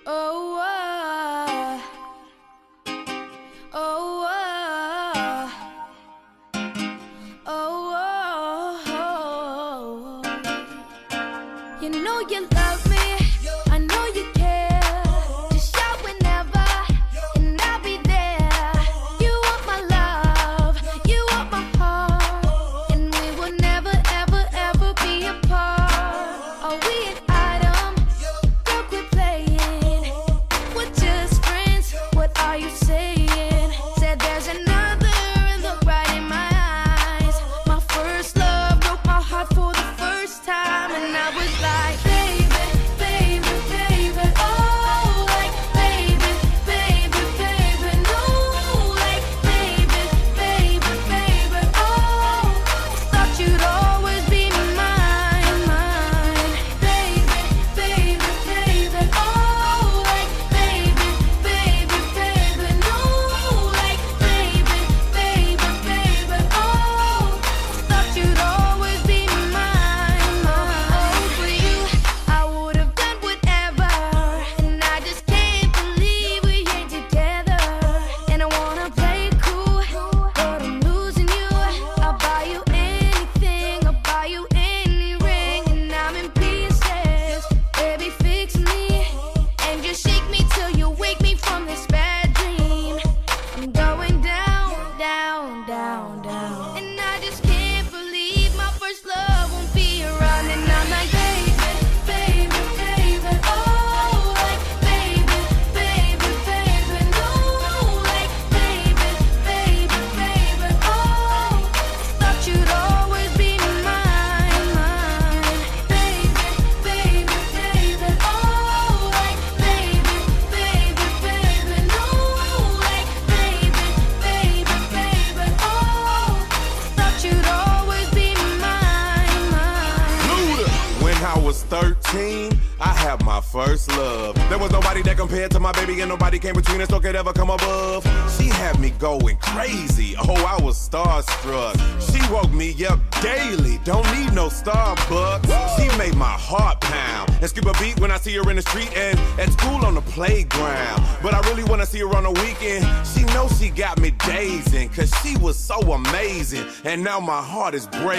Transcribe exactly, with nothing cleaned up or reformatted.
Oh, uh, oh, uh, oh, oh, oh. You know you love me, I know you care. Just shout whenever, and I'll be there. You want my love, you want my heart, and we will never, ever, ever be apart. Are we an item? Girl, quit playing. We're just friends, what are you saying? Said there's another, look right in my eyes. My first love broke my heart for the first time, and I was like, baby, baby, baby, oh, like, baby, baby, baby, no, like, baby, baby, baby, oh, thought you'd always be mine, mine, baby, baby, baby, oh, like, baby, baby, baby, no, like, baby, baby, baby, oh, thought you'd always be mine, mine. Oh, for you, I would have done whatever, and I just can't believe we ain't together. And I wanna play cool, but I'm losing you. I'll buy you anything, I'll buy you any ring, and I'm in pieces. Baby, fix me, and just shake me till you wake me from this bad dream. I'm going down, down, down, down, and I just can't believe my first love won't be around. And I'm like, baby, baby, baby, oh, like, baby, baby, baby, no, like, baby, baby, baby, oh, thought you'd always be mine, mine, baby, baby, baby, oh, like, baby, baby, baby, no, like, baby, baby, baby, oh, thought you'd always be mine, mine. Luda. When I was thirteen, I had my first love. There was nobody that compared to my baby, and nobody came between us or could ever come above. She had me going crazy. Oh, I was starstruck. She woke me up daily. Don't need no Starbucks. She made my heart pound and skip a beat when I see her in the street and at school on the playground. But I really wanna see her on the weekend. She knows she got me dazing, cause she was so amazing. And now my heart is breaking.